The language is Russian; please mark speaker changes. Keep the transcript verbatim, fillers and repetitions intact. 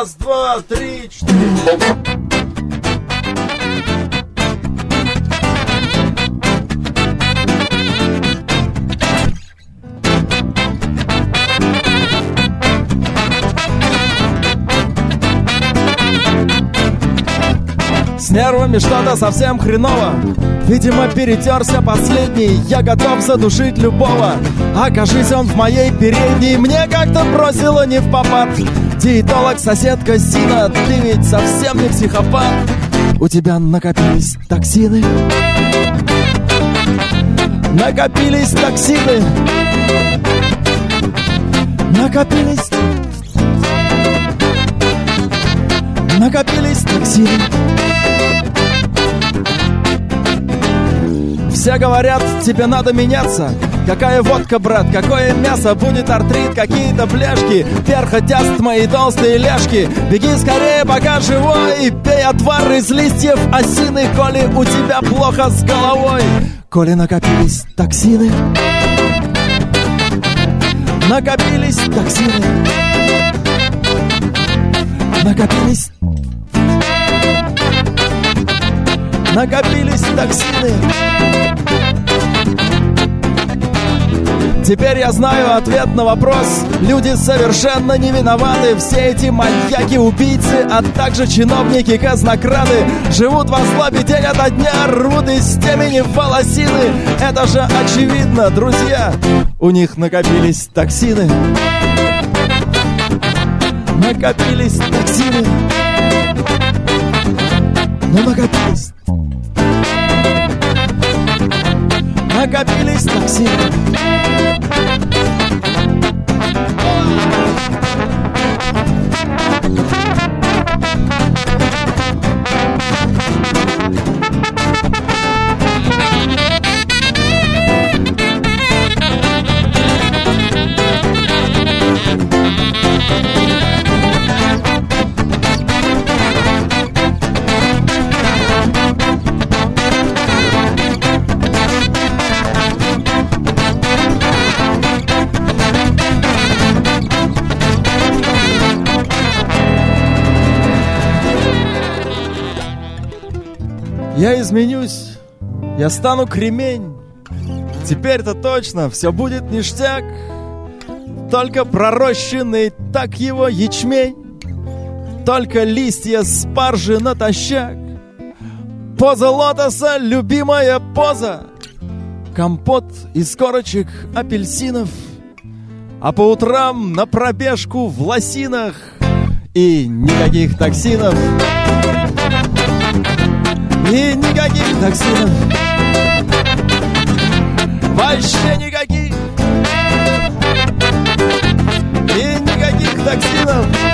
Speaker 1: Раз, два, три, четыре.
Speaker 2: С нервами что-то совсем хреново. Видимо, перетерся последний. Я готов задушить любого. Окажись он в моей передней. Мне как-то бросило не в попад. Диетолог, соседка Зина, ты ведь совсем не психопат. У тебя накопились токсины. Накопились токсины. Накопились. Накопились токсины. Все говорят, тебе надо меняться. Какая водка, брат, какое мясо. Будет артрит, какие-то бляшки. Перхоть, астма и толстые ляжки. Беги скорее, пока живой. Пей отвар из листьев осины, коли у тебя плохо с головой. Коли накопились токсины. Накопились токсины. Накопились. Накопились токсины. Теперь я знаю ответ на вопрос. Люди совершенно не виноваты. Все эти маньяки, убийцы, а также чиновники, казнокрады живут во злобе день ото дня, рвут из темени волосины. Это же очевидно, друзья. У них накопились токсины. Накопились токсины. Ну, накопились. Накопились токсины. Я изменюсь, я стану кремень. Теперь-то точно все будет ништяк. Только пророщенный так его ячмень. Только листья спаржи натощак. Поза лотоса, любимая поза. Компот из корочек апельсинов. А по утрам на пробежку в лосинах. И никаких токсинов. И никаких токсинов. Вообще никаких. И никаких токсинов.